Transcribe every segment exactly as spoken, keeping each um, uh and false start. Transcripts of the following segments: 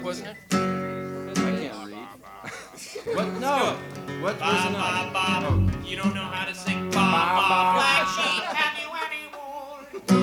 Wasn't it? I can't read. What? No. What Ba, was ba, another? ba. You don't know how to sing ba, Ba, ba. ba. Black sheep, have you any wool?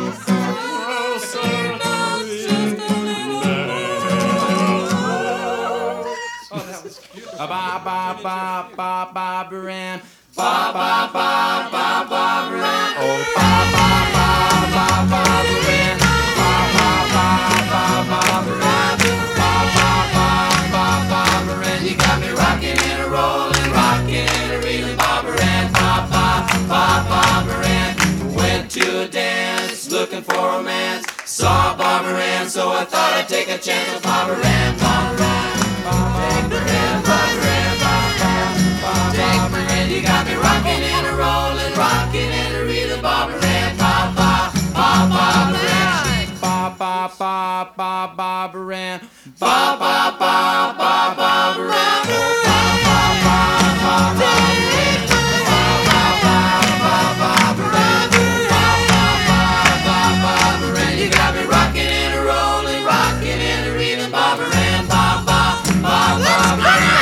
Oh, that was cute. Ba ba ba ba ba Baran. Ba ba ba ba ba Baran. Oh ba ba ba ba ba Baran. Ba ba ba ba ba Baran. Ba ba ba ba ba Baran. You got me rocking and a rolling, rocking and a reeling, Bob Baran. Ba ba ba ba Baran. Went to a dance, looking for romance. Saw Bob Baran, so I thought I'd take a chance with Bob Baran. Bob Baran. Bob Baran. Bob Baran. Bob Baran, you got me rocking and a rolling, rocking and a reeling, Bob Baran, ba ba ba ba Baran, ba ba ba ba ba Baran, ba ba ba ba ba Baran, ba ba ba ba ba Baran, ba ba ba ba ba Baran, ba ba ba ba ba Baran, you got me rocking and a rolling, rocking and a reeling, Bob Baran, ba ba ba ba Baran.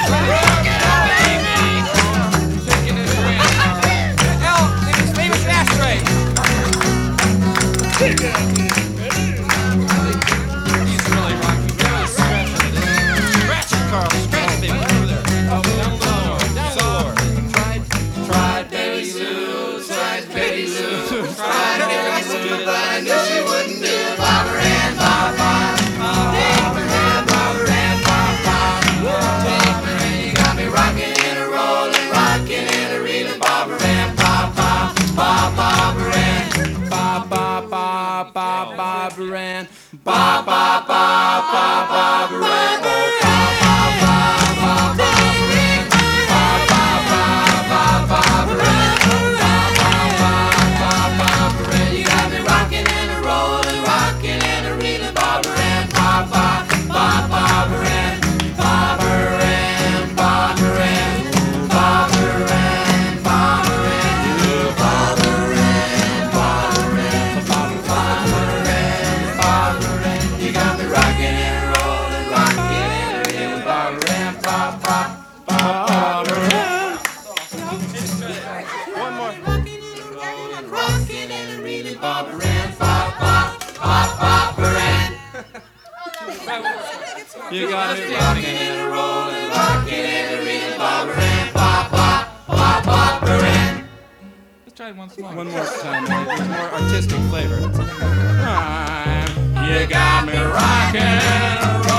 He's really rocking. Really scratching it. Scratch it, Carl. Scratch it, baby. Over there. Oh, down low. Down low. Tried, tried Betty Lou, tried Betty Lou, tried Betty Lou, but I knew she wouldn't do it. Bob Baran, Bob Bob, Bob Baran, Bob Baran, Bob Bob, Bob Baran, you got me rocking and a rolling, rocking and a reeling, Bob Baran, Bob Bob, Bob Bob Baran, Bob Bob Bob Bob Bob Baran, Bob Bob Bob Bob Bob Baran, oh Bob Bob Bob Bob Bob Baran, Bob Bob Bob Bob Bob Baran, Bob Bob Bob Bob Baran, you got me rocking and a rolling, rocking and a reeling, Bob Baran, Bob Bob Bob Bob Baran, Bob Baran, Bob Baran, Bob Baran, Bob Baran, Bob Baran, Bob Baran, Bob Baran, Bob Baran, you got me rocking and rolling, rocking and a reeling, Bob Baran, Bob Bob Bob Baran. One more. Rocking and a reeling, Bob Baran, Bob Bob Bob Bob Baran. You got me rocking and a rolling, rocking and a reeling, Bob Baran, Bob Bob Bob Bob Baran. Let's try it once more. One more time, man. There's more artistic flavor. You got me rocking and a